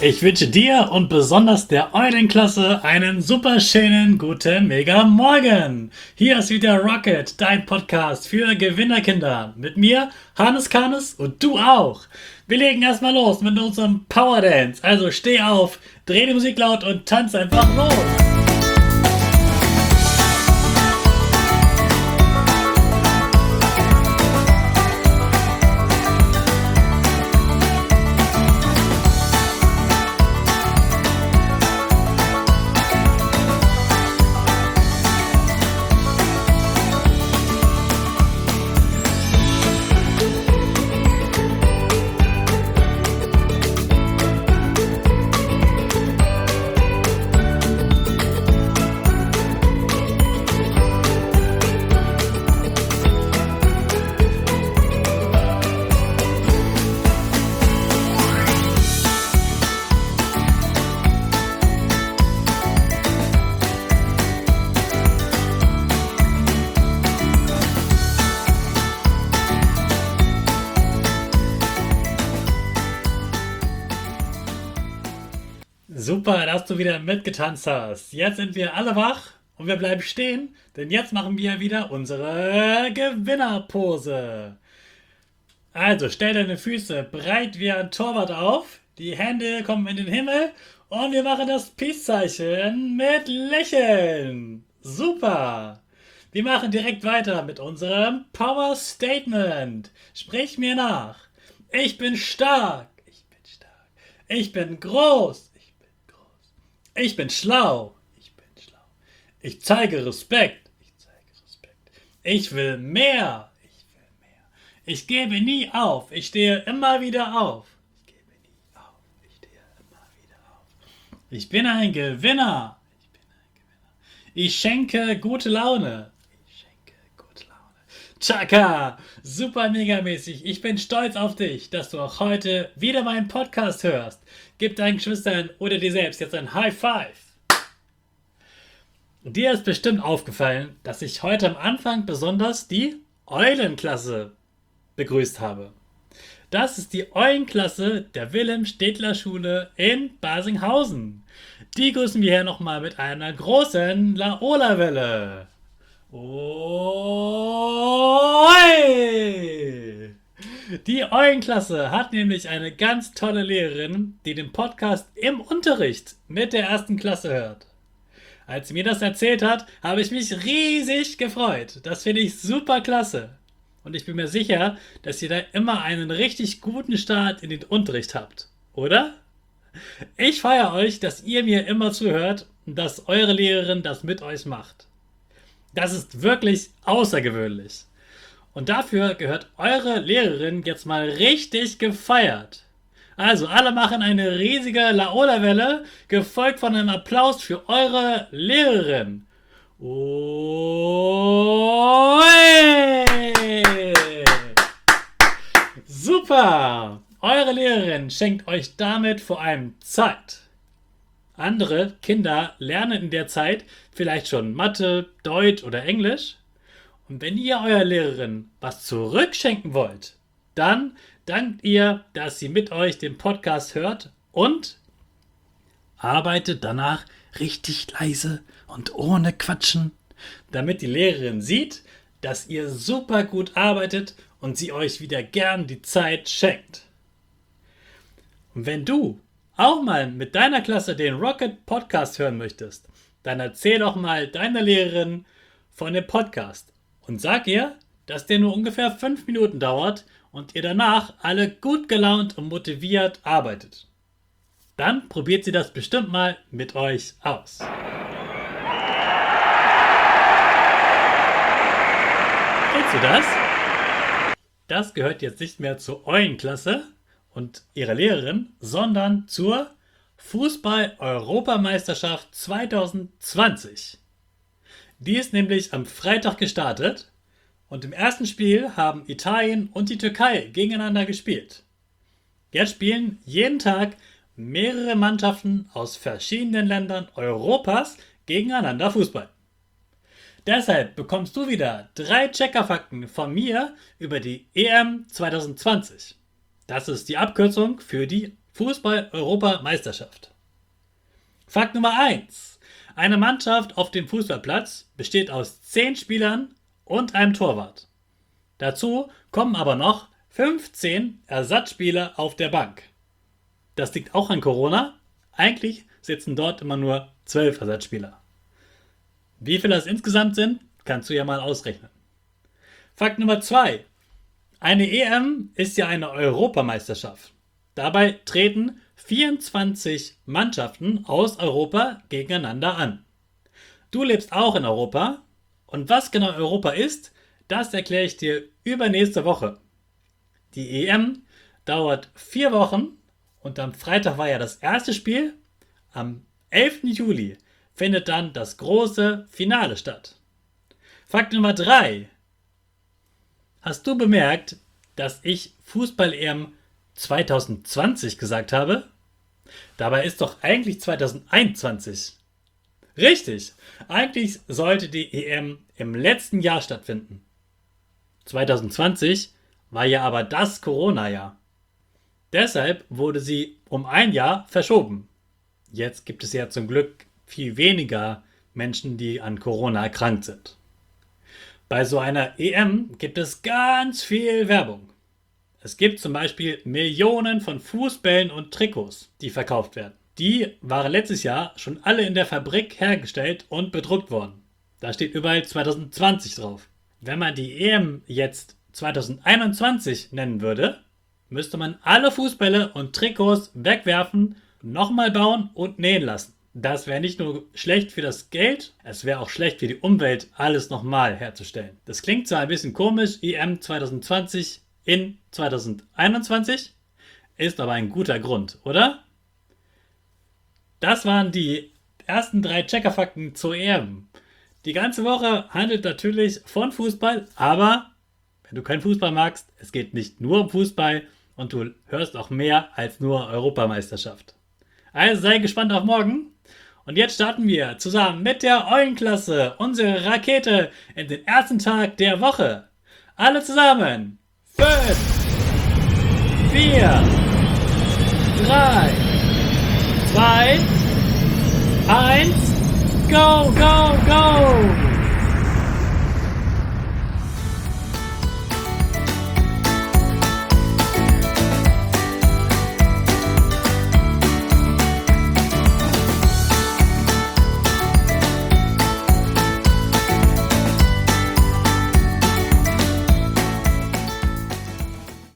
Ich wünsche dir und besonders der Eulenklasse einen super schönen guten Mega Morgen. Hier ist wieder Rocket, dein Podcast für Gewinnerkinder. Mit mir, Hannes Karnes und du auch. Wir legen erstmal los mit unserem Power Dance. Also steh auf, dreh die Musik laut und tanz einfach los. Super, dass du wieder mitgetanzt hast. Jetzt sind wir alle wach und wir bleiben stehen, denn jetzt machen wir wieder unsere Gewinnerpose. Also stell deine Füße breit wie ein Torwart auf, die Hände kommen in den Himmel und wir machen das Peace-Zeichen mit Lächeln. Super! Wir machen direkt weiter mit unserem Power Statement. Sprich mir nach. Ich bin stark. Ich bin stark. Ich bin groß. Ich bin schlau. Ich bin schlau. Ich zeige Respekt. Ich zeige Respekt. Ich will mehr. Ich will mehr. Ich gebe nie auf. Ich stehe immer wieder auf. Ich gebe nie auf. Ich stehe immer wieder auf. Ich bin ein Gewinner. Ich bin ein Gewinner. Ich schenke gute Laune. Ich schenke gute Laune. Chaka! Super megamäßig. Ich bin stolz auf dich, dass du auch heute wieder meinen Podcast hörst. Gib deinen Geschwistern oder dir selbst jetzt ein High Five. Dir ist bestimmt aufgefallen, dass ich heute am Anfang besonders die Eulenklasse begrüßt habe. Das ist die Eulenklasse der Wilhelm-Stedtler-Schule in Barsinghausen. Die grüßen wir hier nochmal mit einer großen Laola-Welle. Oi! Die Eulenklasse hat nämlich eine ganz tolle Lehrerin, die den Podcast im Unterricht mit der ersten Klasse hört. Als sie mir das erzählt hat, habe ich mich riesig gefreut. Das finde ich super klasse. Und ich bin mir sicher, dass ihr da immer einen richtig guten Start in den Unterricht habt. Oder? Ich feiere euch, dass ihr mir immer zuhört und dass eure Lehrerin das mit euch macht. Das ist wirklich außergewöhnlich. Und dafür gehört eure Lehrerin jetzt mal richtig gefeiert. Also alle machen eine riesige Laola-Welle, gefolgt von einem Applaus für eure Lehrerin. Oi! Super! Eure Lehrerin schenkt euch damit vor allem Zeit. Andere Kinder lernen in der Zeit vielleicht schon Mathe, Deutsch oder Englisch. Und wenn ihr eurer Lehrerin was zurückschenken wollt, dann dankt ihr, dass sie mit euch den Podcast hört und arbeitet danach richtig leise und ohne Quatschen, damit die Lehrerin sieht, dass ihr super gut arbeitet und sie euch wieder gern die Zeit schenkt. Und wenn du auch mal mit deiner Klasse den Rocket Podcast hören möchtest, dann erzähl doch mal deiner Lehrerin von dem Podcast. Und sag ihr, dass der nur ungefähr 5 Minuten dauert und ihr danach alle gut gelaunt und motiviert arbeitet. Dann probiert sie das bestimmt mal mit euch aus. Kennst du das? Das gehört jetzt nicht mehr zur Eulenklasse und ihrer Lehrerin, sondern zur Fußball-Europameisterschaft 2020. Die ist nämlich am Freitag gestartet und im ersten Spiel haben Italien und die Türkei gegeneinander gespielt. Jetzt spielen jeden Tag mehrere Mannschaften aus verschiedenen Ländern Europas gegeneinander Fußball. Deshalb bekommst du wieder 3 Checkerfakten von mir über die EM 2020. Das ist die Abkürzung für die Fußball-Europameisterschaft. Fakt Nummer 1. Eine Mannschaft auf dem Fußballplatz besteht aus 10 Spielern und einem Torwart. Dazu kommen aber noch 15 Ersatzspieler auf der Bank. Das liegt auch an Corona. Eigentlich sitzen dort immer nur 12 Ersatzspieler. Wie viele das insgesamt sind, kannst du ja mal ausrechnen. Fakt Nummer 2. Eine EM ist ja eine Europameisterschaft. Dabei treten 24 Mannschaften aus Europa gegeneinander an. Du lebst auch in Europa und was genau Europa ist, das erkläre ich dir übernächste Woche. Die EM dauert 4 Wochen und am Freitag war ja das erste Spiel. Am 11. Juli findet dann das große Finale statt. Fakt Nummer 3. Hast du bemerkt, dass ich Fußball-EM 2020 gesagt habe? Dabei ist doch eigentlich 2021. Richtig, eigentlich sollte die EM im letzten Jahr stattfinden. 2020 war ja aber das Corona-Jahr. Deshalb wurde sie um ein Jahr verschoben. Jetzt gibt es ja zum Glück viel weniger Menschen, die an Corona erkrankt sind. Bei so einer EM gibt es ganz viel Werbung. Es gibt zum Beispiel Millionen von Fußbällen und Trikots, die verkauft werden. Die waren letztes Jahr schon alle in der Fabrik hergestellt und bedruckt worden. Da steht überall 2020 drauf. Wenn man die EM jetzt 2021 nennen würde, müsste man alle Fußbälle und Trikots wegwerfen, nochmal bauen und nähen lassen. Das wäre nicht nur schlecht für das Geld, es wäre auch schlecht für die Umwelt, alles nochmal herzustellen. Das klingt zwar ein bisschen komisch, EM 2020 in 2021, ist aber ein guter Grund, oder? Das waren die ersten 3 Checkerfakten zur EM. Die ganze Woche handelt natürlich von Fußball, aber wenn du keinen Fußball magst, es geht nicht nur um Fußball und du hörst auch mehr als nur Europameisterschaft. Also sei gespannt auf morgen. Und jetzt starten wir zusammen mit der Eulenklasse unsere Rakete in den ersten Tag der Woche. Alle zusammen. 5, 4, 3, 2, 1, go, go, go!